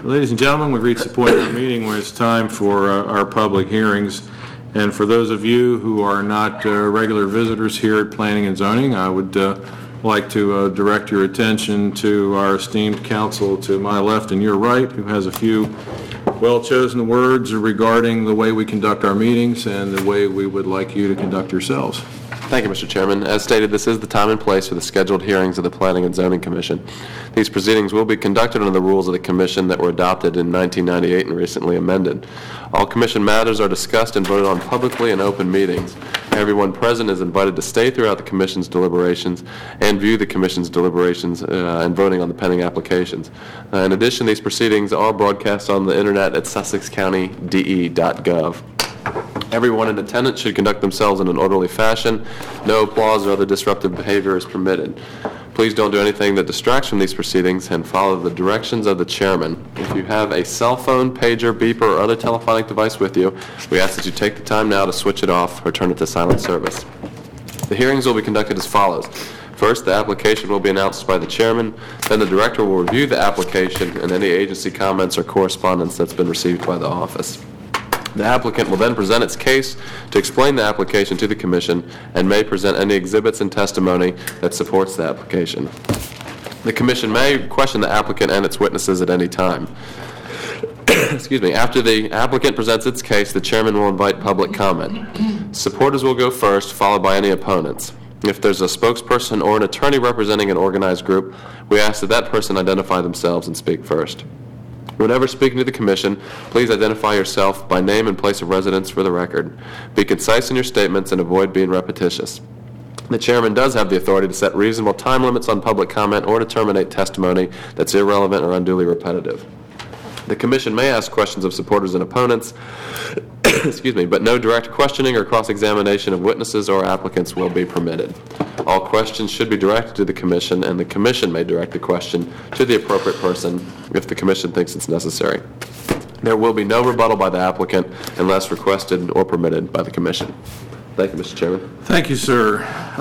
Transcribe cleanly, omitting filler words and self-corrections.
Ladies and gentlemen, we've reached the point of the meeting where it's time for our public hearings. And for those of you who are not regular visitors here at Planning and Zoning, I would like to direct your attention to our esteemed counsel to my left and your right, who has a few well-chosen words regarding the way we conduct our meetings and the way we would like you to conduct yourselves. Thank you, Mr. Chairman. As stated, this is the time and place for the scheduled hearings of the Planning and Zoning Commission. These proceedings will be conducted under the rules of the Commission that were adopted in 1998 and recently amended. All Commission matters are discussed and voted on publicly in open meetings. Everyone present is invited to stay throughout the Commission's deliberations and view the Commission's deliberations and voting on the pending applications. In addition, these proceedings are broadcast on the Internet at sussexcountyde.gov. Everyone in attendance should conduct themselves in an orderly fashion. No applause or other disruptive behavior is permitted. Please don't do anything that distracts from these proceedings and follow the directions of the chairman. If you have a cell phone, pager, beeper, or other telephonic device with you, we ask that you take the time now to switch it off or turn it to silent service. The hearings will be conducted as follows. First, the application will be announced by the chairman. Then the director will review the application and any agency comments or correspondence that's been received by the office. The applicant will then present its case to explain the application to the Commission and may present any exhibits and testimony that supports the application. The Commission may question the applicant and its witnesses at any time. Excuse me. After the applicant presents its case, the chairman will invite public comment. Supporters will go first, followed by any opponents. If there's a spokesperson or an attorney representing an organized group, we ask that that person identify themselves and speak first. Whenever speaking to the Commission, please identify yourself by name and place of residence for the record. Be concise in your statements and avoid being repetitious. The chairman does have the authority to set reasonable time limits on public comment or to terminate testimony that's irrelevant or unduly repetitive. The Commission may ask questions of supporters and opponents, excuse me, but no direct questioning or cross-examination of witnesses or applicants will be permitted. All questions should be directed to the Commission, and the Commission may direct the question to the appropriate person if the Commission thinks it's necessary. There will be no rebuttal by the applicant unless requested or permitted by the Commission. Thank you, Mr. Chairman. Thank you, sir.